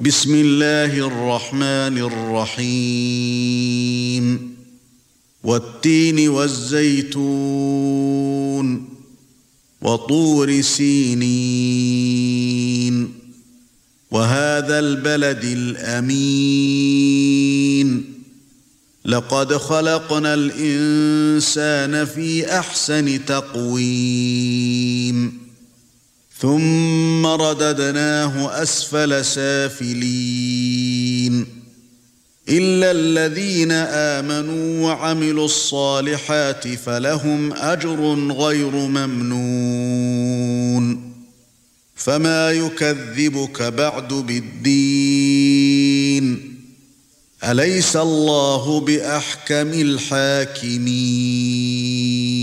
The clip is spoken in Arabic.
بسم الله الرحمن الرحيم والتين والزيتون وطور سينين وهذا البلد الأمين لقد خلقنا الإنسان في أحسن تقويم ثم رددناه أسفل سافلين إلا الذين آمنوا وعملوا الصالحات فلهم أجر غير ممنون فما يكذبك بعد بالدين أليس الله بأحكم الحاكمين